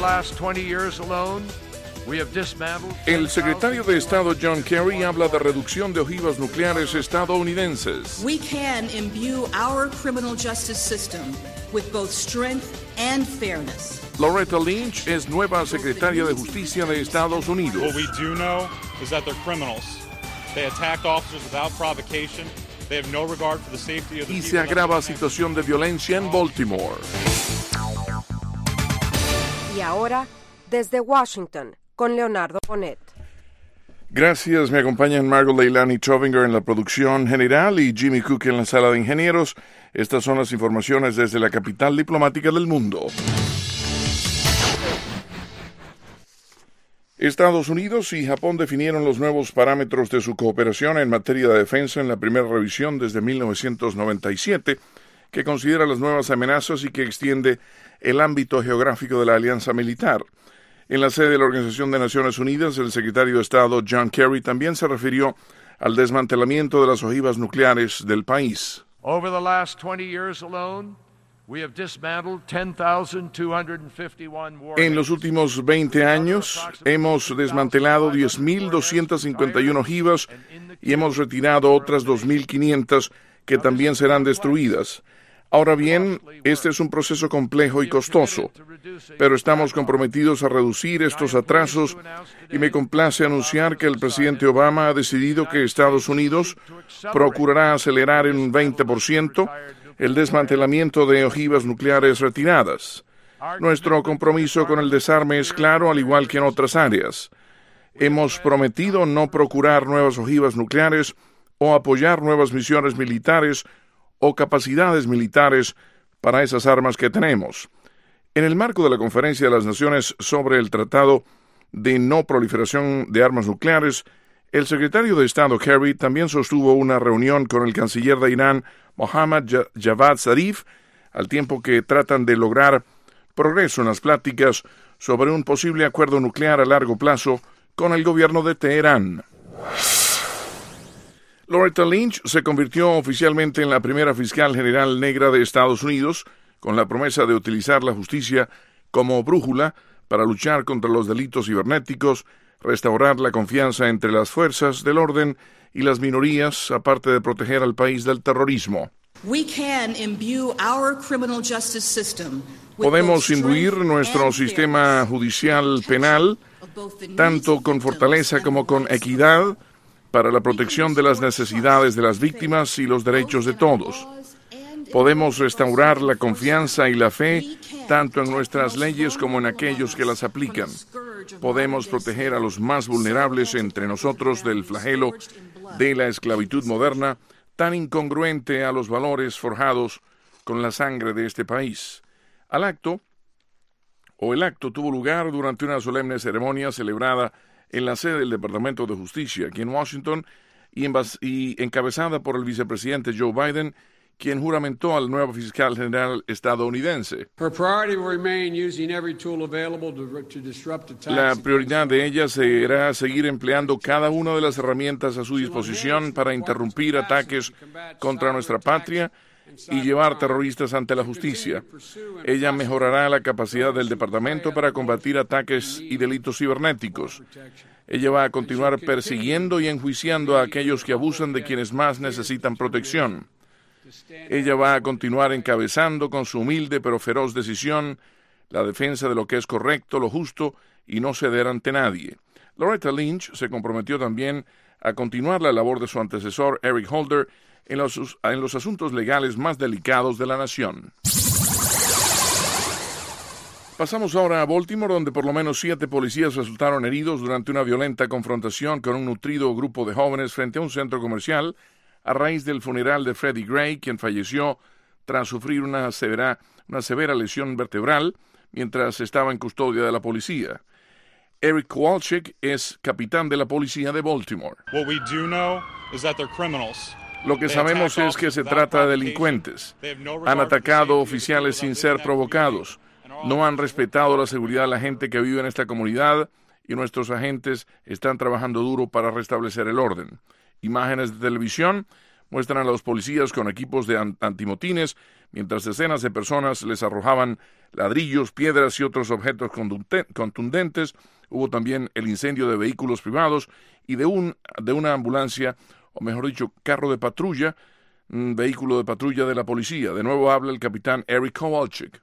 El secretario de Estado John Kerry habla de reducción de ojivas nucleares estadounidenses. We can imbue our criminal justice system with both strength and fairness. Loretta Lynch es nueva secretaria de Justicia de Estados Unidos. What we do know is that they're criminals. They attacked officers without provocation. They have no regard for the safety of the Y people se agrava situación de violencia en Baltimore. Y ahora, desde Washington, con Leonardo Bonet. Gracias, me acompañan Margot Leilani Trovinger en la producción general y Jimmy Cook en la sala de ingenieros. Estas son las informaciones desde la capital diplomática del mundo. Estados Unidos y Japón definieron los nuevos parámetros de su cooperación en materia de defensa en la primera revisión desde 1997, que considera las nuevas amenazas y que extiende el ámbito geográfico de la alianza militar. En la sede de la Organización de Naciones Unidas, el secretario de Estado John Kerry también se refirió al desmantelamiento de las ojivas nucleares del país. Over the last 20 years alone, we have dismantled 10,251 warheads. En los últimos 20 años hemos desmantelado 10.251 ojivas y hemos retirado otras 2.500 que también serán destruidas. Ahora bien, este es un proceso complejo y costoso, pero estamos comprometidos a reducir estos atrasos y me complace anunciar que el presidente Obama ha decidido que Estados Unidos procurará acelerar en un 20% el desmantelamiento de ojivas nucleares retiradas. Nuestro compromiso con el desarme es claro, al igual que en otras áreas. Hemos prometido no procurar nuevas ojivas nucleares o apoyar nuevas misiones militares o capacidades militares para esas armas que tenemos. En el marco de la Conferencia de las Naciones sobre el Tratado de No Proliferación de Armas Nucleares, el secretario de Estado Kerry también sostuvo una reunión con el canciller de Irán, Mohammad Javad Zarif, al tiempo que tratan de lograr progreso en las pláticas sobre un posible acuerdo nuclear a largo plazo con el gobierno de Teherán. Loretta Lynch se convirtió oficialmente en la primera fiscal general negra de Estados Unidos, con la promesa de utilizar la justicia como brújula para luchar contra los delitos cibernéticos, restaurar la confianza entre las fuerzas del orden y las minorías, aparte de proteger al país del terrorismo. Podemos imbuir nuestro sistema judicial penal, tanto con fortaleza como con equidad, para la protección de las necesidades de las víctimas y los derechos de todos. Podemos restaurar la confianza y la fe tanto en nuestras leyes como en aquellos que las aplican. Podemos proteger a los más vulnerables entre nosotros del flagelo de la esclavitud moderna, tan incongruente a los valores forjados con la sangre de este país. El acto tuvo lugar durante una solemne ceremonia celebrada en la sede del Departamento de Justicia, aquí en Washington, y encabezada por el vicepresidente Joe Biden, quien juramentó al nuevo fiscal general estadounidense. La prioridad de ella será seguir empleando cada una de las herramientas a su disposición para interrumpir ataques contra nuestra patria y llevar terroristas ante la justicia. Ella mejorará la capacidad del departamento para combatir ataques y delitos cibernéticos. Ella va a continuar persiguiendo y enjuiciando a aquellos que abusan de quienes más necesitan protección. Ella va a continuar encabezando con su humilde pero feroz decisión la defensa de lo que es correcto, lo justo y no ceder ante nadie. Loretta Lynch se comprometió también a continuar la labor de su antecesor Eric Holder en los asuntos legales más delicados de la nación. Pasamos ahora a Baltimore, donde por lo menos 7 policías resultaron heridos durante una violenta confrontación con un nutrido grupo de jóvenes frente a un centro comercial a raíz del funeral de Freddie Gray, quien falleció tras sufrir una severa lesión vertebral mientras estaba en custodia de la policía. Eric Kowalczyk es capitán de la policía de Baltimore. What we do know is that they're criminals. Lo que sabemos es que se trata de delincuentes. Han atacado oficiales sin ser provocados. No han respetado la seguridad de la gente que vive en esta comunidad y nuestros agentes están trabajando duro para restablecer el orden. Imágenes de televisión muestran a los policías con equipos de antimotines, mientras decenas de personas les arrojaban ladrillos, piedras y otros objetos contundentes. Hubo también el incendio de vehículos privados y de una ambulancia, o mejor dicho, carro de patrulla, un vehículo de patrulla de la policía. De nuevo habla el capitán Eric Kowalczyk.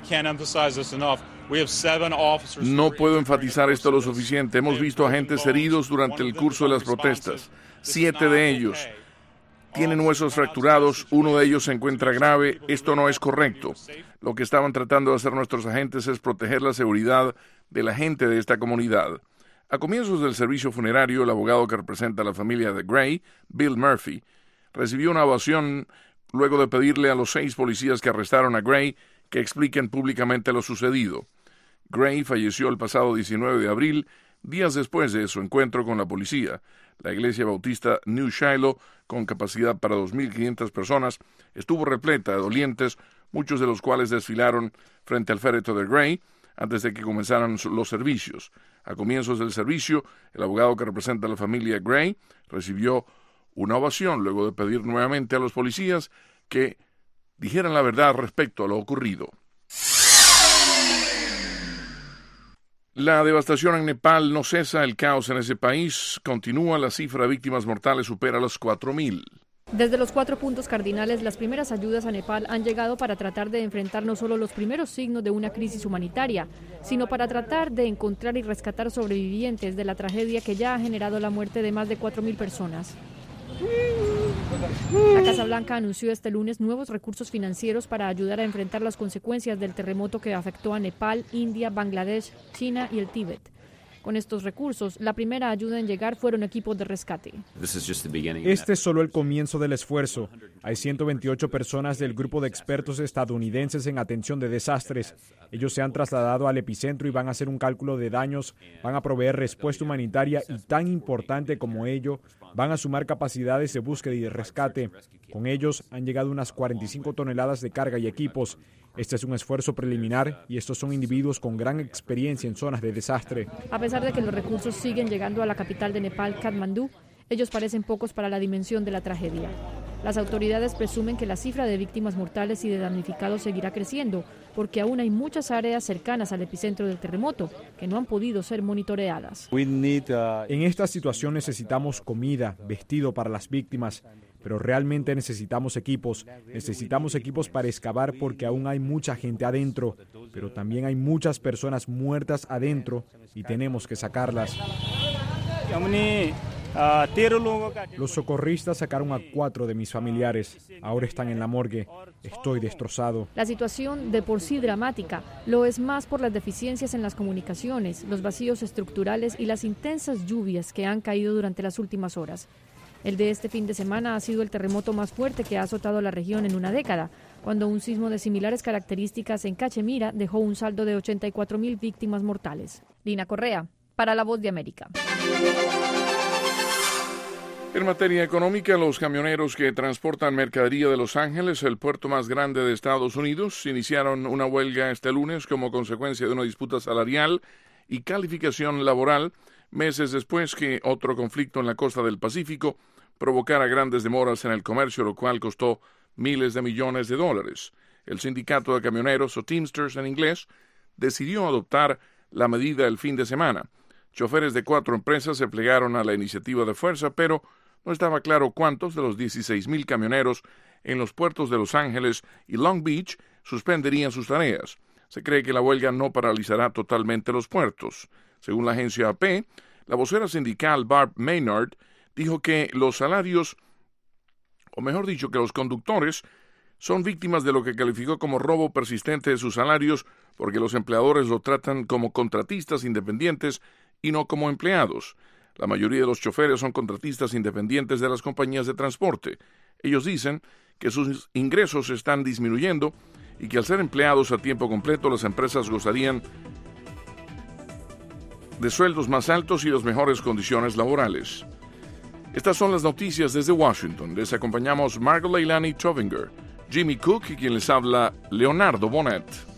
No puedo enfatizar esto lo suficiente. Hemos visto agentes heridos durante el curso de las protestas. 7 de ellos tienen huesos fracturados, uno de ellos se encuentra grave. Esto no es correcto. Lo que estaban tratando de hacer nuestros agentes es proteger la seguridad de la gente de esta comunidad. A comienzos del servicio funerario, el abogado que representa a la familia de Gray, Bill Murphy, recibió una ovación luego de pedirle a los 6 policías que arrestaron a Gray que expliquen públicamente lo sucedido. Gray falleció el pasado 19 de abril, días después de su encuentro con la policía. La iglesia bautista New Shiloh, con capacidad para 2.500 personas, estuvo repleta de dolientes, muchos de los cuales desfilaron frente al féretro de Gray antes de que comenzaran los servicios. A comienzos del servicio, el abogado que representa a la familia Gray recibió una ovación luego de pedir nuevamente a los policías que dijeran la verdad respecto a lo ocurrido. La devastación en Nepal no cesa, el caos en ese país continúa, la cifra de víctimas mortales supera los 4.000. Desde los 4 puntos cardinales, las primeras ayudas a Nepal han llegado para tratar de enfrentar no solo los primeros signos de una crisis humanitaria, sino para tratar de encontrar y rescatar sobrevivientes de la tragedia que ya ha generado la muerte de más de 4.000 personas. La Casa Blanca anunció este lunes nuevos recursos financieros para ayudar a enfrentar las consecuencias del terremoto que afectó a Nepal, India, Bangladesh, China y el Tíbet. Con estos recursos, la primera ayuda en llegar fueron equipos de rescate. Este es solo el comienzo del esfuerzo. Hay 128 personas del grupo de expertos estadounidenses en atención de desastres. Ellos se han trasladado al epicentro y van a hacer un cálculo de daños, van a proveer respuesta humanitaria y, tan importante como ello, van a sumar capacidades de búsqueda y de rescate. Con ellos han llegado unas 45 toneladas de carga y equipos. Este es un esfuerzo preliminar y estos son individuos con gran experiencia en zonas de desastre. A pesar de que los recursos siguen llegando a la capital de Nepal, Katmandú, ellos parecen pocos para la dimensión de la tragedia. Las autoridades presumen que la cifra de víctimas mortales y de damnificados seguirá creciendo, porque aún hay muchas áreas cercanas al epicentro del terremoto que no han podido ser monitoreadas. En esta situación necesitamos comida, vestido para las víctimas, pero realmente necesitamos equipos para excavar porque aún hay mucha gente adentro, pero también hay muchas personas muertas adentro y tenemos que sacarlas. Los socorristas sacaron a 4 de mis familiares. Ahora están en la morgue. Estoy destrozado. La situación, de por sí dramática, lo es más por las deficiencias en las comunicaciones, los vacíos estructurales y las intensas lluvias que han caído durante las últimas horas. El de este fin de semana ha sido el terremoto más fuerte que ha azotado la región en una década, cuando un sismo de similares características en Cachemira dejó un saldo de 84.000 víctimas mortales. Lina Correa, para La Voz de América. En materia económica, los camioneros que transportan mercadería de Los Ángeles, el puerto más grande de Estados Unidos, iniciaron una huelga este lunes como consecuencia de una disputa salarial y calificación laboral, meses después que otro conflicto en la costa del Pacífico provocara grandes demoras en el comercio, lo cual costó miles de millones de dólares. El sindicato de camioneros, o Teamsters en inglés, decidió adoptar la medida el fin de semana. Choferes de 4 empresas se plegaron a la iniciativa de fuerza, pero no estaba claro cuántos de los 16,000 camioneros en los puertos de Los Ángeles y Long Beach suspenderían sus tareas. Se cree que la huelga no paralizará totalmente los puertos. Según la agencia AP, la vocera sindical Barb Maynard dijo que los salarios, o mejor dicho, que los conductores son víctimas de lo que calificó como robo persistente de sus salarios porque los empleadores lo tratan como contratistas independientes y no como empleados. La mayoría de los choferes son contratistas independientes de las compañías de transporte. Ellos dicen que sus ingresos están disminuyendo y que al ser empleados a tiempo completo las empresas gozarían de sueldos más altos y las mejores condiciones laborales. Estas son las noticias desde Washington. Les acompañamos Margot Leilani Trovinger, Jimmy Cook y quien les habla, Leonardo Bonet.